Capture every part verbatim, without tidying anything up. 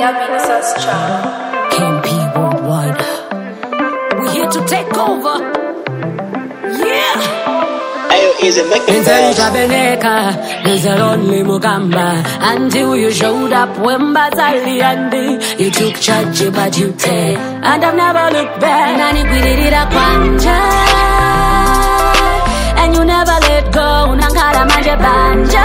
K M P Worldwide. We're here to take over. Yeah. Ayo, easy, make it fast. There's a lonely Mugamba until you showed up when Bazali and you took charge of your duty. And I've never looked back. Nani kwirira kwanja, and you never let go. Nankara manje banja,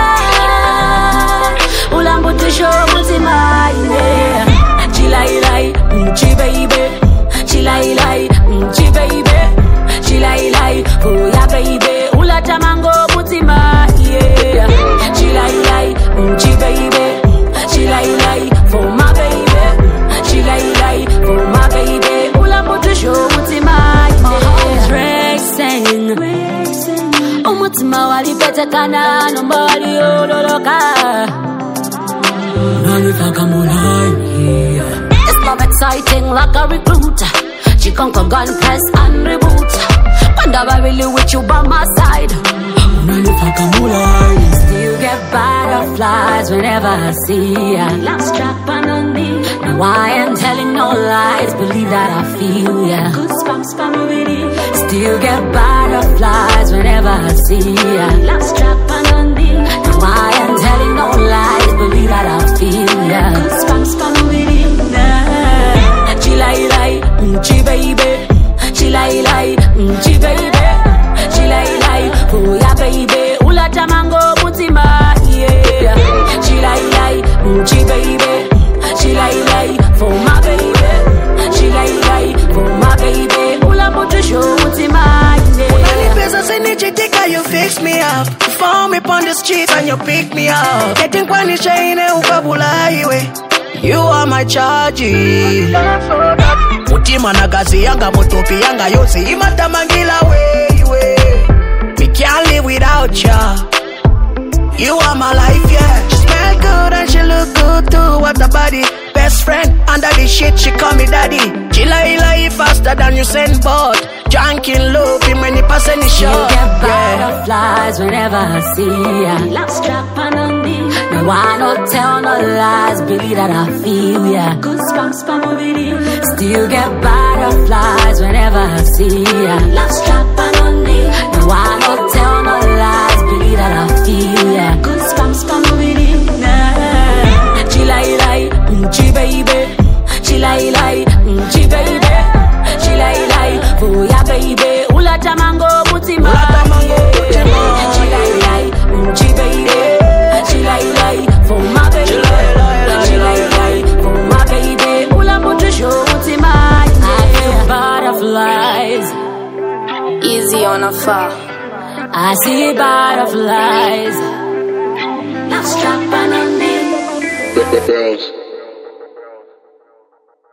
ulambu tisho mutima ine. Chilai lai, chi baby, chilai lai, chi baby, chilai lai, oh ya baby, ulata mango mutima yeah. Chilai lai, chi baby, chilai lai, for my baby, chilai lai, for my baby, ulambu tisho mutima yeah. Racing, umutima wali pete kana, nobody odoloka. It's love exciting like a recruiter. She conquer gun press and reboot. Wonder I really with you by my side. Still get butterflies whenever I see ya. Last strap on me. No, I am telling no lies. Believe that I feel ya. Still get butterflies whenever I see ya. Last strap on me. No, I am telling no lies. Believe that I feel ya. Chilai lai, chi baby, chilai lai, chi baby, chilai lai, oh ya baby, ulata mango mutima yeah. Chilai lai, chi baby, chilai lai, for my baby, chilai lai, for my baby, ulambu tisho mutima yeah. Any business in Nigeria, you fix me up. You found me on the street and you pick me up. Getting kwani chaine ukabula iwe. You are my charge. Mutima na gazi yanga motopi yanga yose imata mangila way way. We can't live without ya. You are my life, yeah. She smell good and she look good too. What a body. Best friend under the shit, she call me daddy. Chila ila faster than you send board. Drinking low, be many pass any shot. You get butterflies whenever I see ya. Last strap on me. No, I don't tell no lies, believe that I feel ya. Goosebumps for my video. Still get butterflies whenever I see ya. Last strap on me. No, I don't tell no lies, believe that I feel ya. Goosebumps for my video. Nah. Chilai lai, chi baby, chilai lai, chi baby, chilai lai, oh ya baby, ulata mango mutima, chilai lai, chi baby, chilai lai, for my baby, chilai lai, for my baby, ulambu tisho mutima. I feel butterflies, easy on a far. I see butterflies. Now strap